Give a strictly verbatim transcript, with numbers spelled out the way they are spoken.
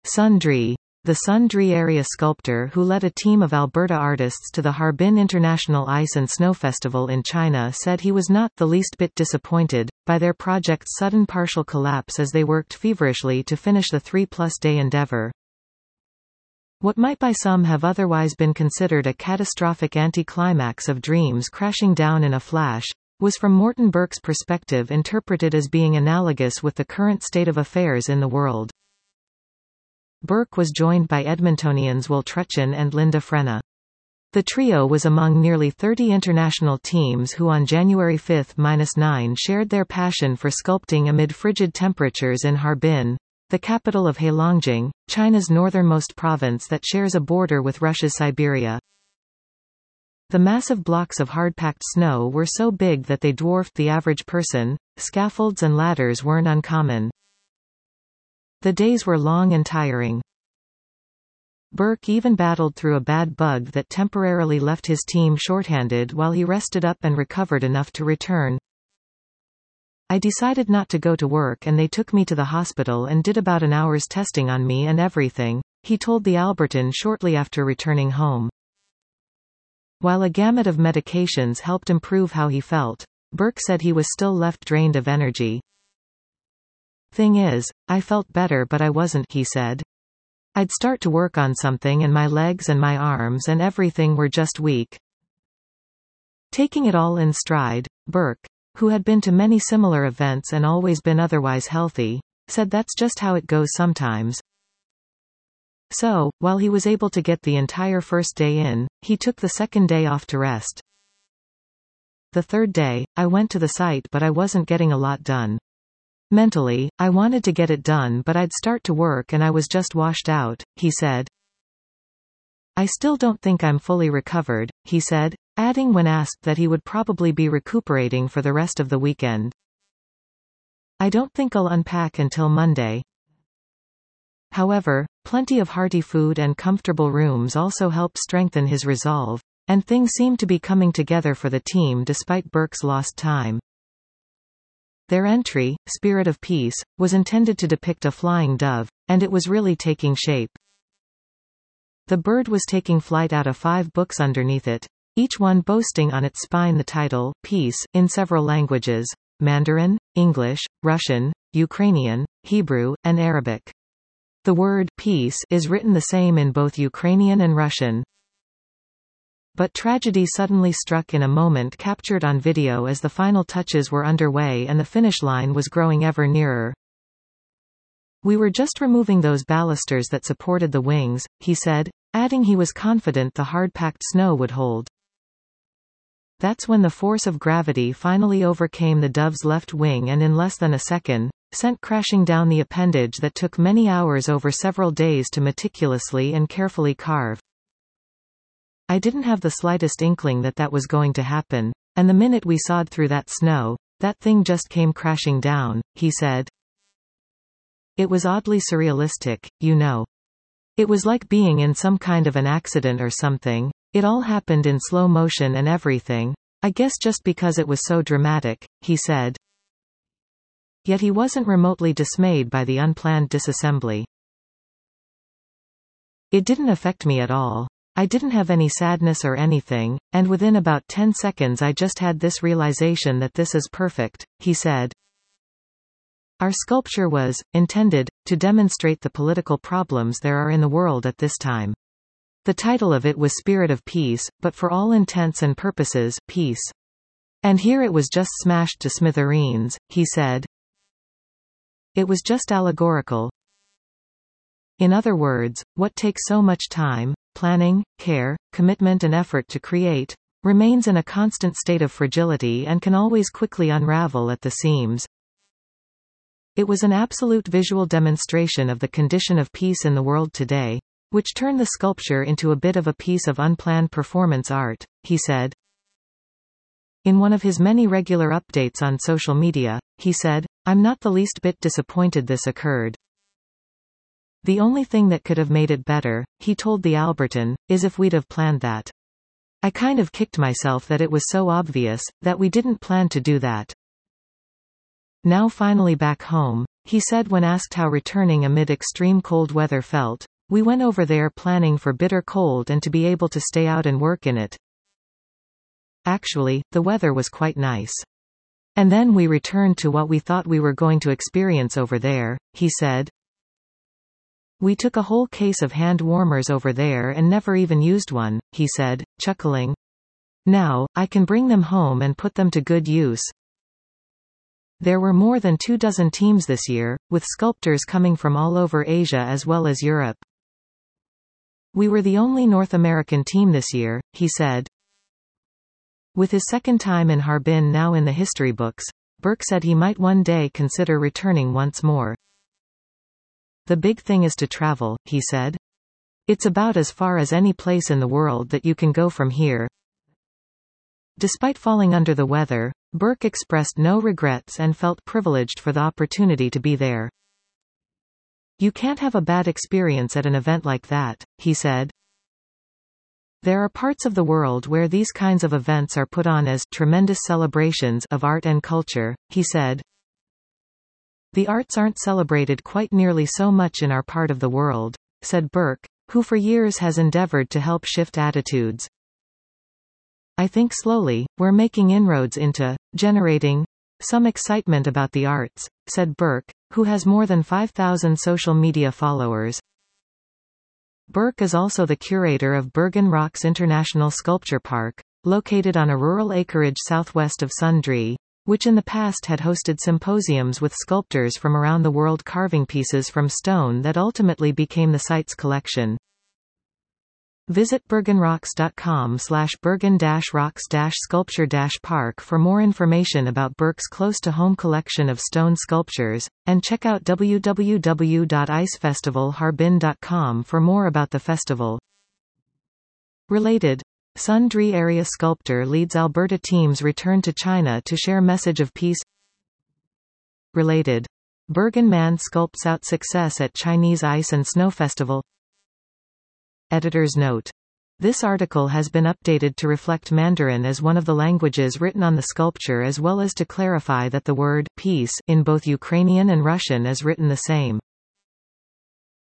Sundri, the Sundri area sculptor who led a team of Alberta artists to the Harbin International Ice and Snow Festival in China, said he was not the least bit disappointed by their project's sudden partial collapse as they worked feverishly to finish the three-plus-day endeavor. What might by some have otherwise been considered a catastrophic anticlimax of dreams crashing down in a flash, was from Morten Burke's perspective interpreted as being analogous with the current state of affairs in the world. Burke was joined by Edmontonians Will Truchin and Linda Frenna. The trio was among nearly thirty international teams who on January fifth to ninth shared their passion for sculpting amid frigid temperatures in Harbin, the capital of Heilongjiang, China's northernmost province that shares a border with Russia's Siberia. The massive blocks of hard-packed snow were so big that they dwarfed the average person. Scaffolds and ladders weren't uncommon. The days were long and tiring. Burke even battled through a bad bug that temporarily left his team shorthanded while he rested up and recovered enough to return. I decided not to go to work and they took me to the hospital and did about an hour's testing on me and everything, he told the Albertan shortly after returning home. While a gamut of medications helped improve how he felt, Burke said he was still left drained of energy. Thing is, I felt better but I wasn't, he said. I'd start to work on something and my legs and my arms and everything were just weak. Taking it all in stride, Burke, who had been to many similar events and always been otherwise healthy, said that's just how it goes sometimes. So, while he was able to get the entire first day in, he took the second day off to rest. The third day, I went to the site but I wasn't getting a lot done. Mentally, I wanted to get it done but I'd start to work and I was just washed out, he said. I still don't think I'm fully recovered, he said, adding when asked that he would probably be recuperating for the rest of the weekend. I don't think I'll unpack until Monday. However, plenty of hearty food and comfortable rooms also helped strengthen his resolve, and things seemed to be coming together for the team despite Burke's lost time. Their entry, Spirit of Peace, was intended to depict a flying dove, and it was really taking shape. The bird was taking flight out of five books underneath it, each one boasting on its spine the title, Peace, in several languages: Mandarin, English, Russian, Ukrainian, Hebrew, and Arabic. The word peace is written the same in both Ukrainian and Russian. But tragedy suddenly struck in a moment captured on video as the final touches were underway and the finish line was growing ever nearer. We were just removing those balusters that supported the wings, he said, adding he was confident the hard-packed snow would hold. That's when the force of gravity finally overcame the dove's left wing and in less than a second, sent crashing down the appendage that took many hours over several days to meticulously and carefully carve. I didn't have the slightest inkling that that was going to happen, and the minute we sawed through that snow, that thing just came crashing down, he said. It was oddly surrealistic, you know. It was like being in some kind of an accident or something. It all happened in slow motion and everything, I guess just because it was so dramatic, he said. Yet he wasn't remotely dismayed by the unplanned disassembly. It didn't affect me at all. I didn't have any sadness or anything, and within about ten seconds I just had this realization that this is perfect, he said. Our sculpture was intended to demonstrate the political problems there are in the world at this time. The title of it was Spirit of Peace, but for all intents and purposes, peace. And here it was just smashed to smithereens, he said. It was just allegorical. In other words, what takes so much time, planning, care, commitment and effort to create, remains in a constant state of fragility and can always quickly unravel at the seams. It was an absolute visual demonstration of the condition of peace in the world today, which turned the sculpture into a bit of a piece of unplanned performance art, he said. In one of his many regular updates on social media, he said, I'm not the least bit disappointed this occurred. The only thing that could have made it better, he told the Albertan, is if we'd have planned that. I kind of kicked myself that it was so obvious, that we didn't plan to do that. Now finally back home, He said when asked how returning amid extreme cold weather felt. We went over there planning for bitter cold and to be able to stay out and work in it. Actually, the weather was quite nice. And then we returned to what we thought we were going to experience over there, he said. We took a whole case of hand warmers over there and never even used one, he said, chuckling. Now, I can bring them home and put them to good use. There were more than two dozen teams this year, with sculptors coming from all over Asia as well as Europe. We were the only North American team this year, he said. With his second time in Harbin now in the history books, Burke said he might one day consider returning once more. The big thing is to travel, he said. It's about as far as any place in the world that you can go from here. Despite falling under the weather, Burke expressed no regrets and felt privileged for the opportunity to be there. You can't have a bad experience at an event like that, he said. There are parts of the world where these kinds of events are put on as tremendous celebrations of art and culture, he said. The arts aren't celebrated quite nearly so much in our part of the world, said Burke, who for years has endeavored to help shift attitudes. I think slowly, we're making inroads into generating some excitement about the arts, said Burke, who has more than five thousand social media followers. Burke is also the curator of Bergen Rocks International Sculpture Park, located on a rural acreage southwest of Sundre, which in the past had hosted symposiums with sculptors from around the world carving pieces from stone that ultimately became the site's collection. Visit bergenrocks.com slash bergen-rocks-sculpture-park for more information about Burke's close-to-home collection of stone sculptures, and check out w w w dot ice festival harbin dot com for more about the festival. Related. Sundre area sculptor leads Alberta teams return to China to share message of peace. Related. Bergen man sculpts out success at Chinese Ice and Snow Festival. Editor's note. This article has been updated to reflect Mandarin as one of the languages written on the sculpture as well as to clarify that the word peace in both Ukrainian and Russian is written the same.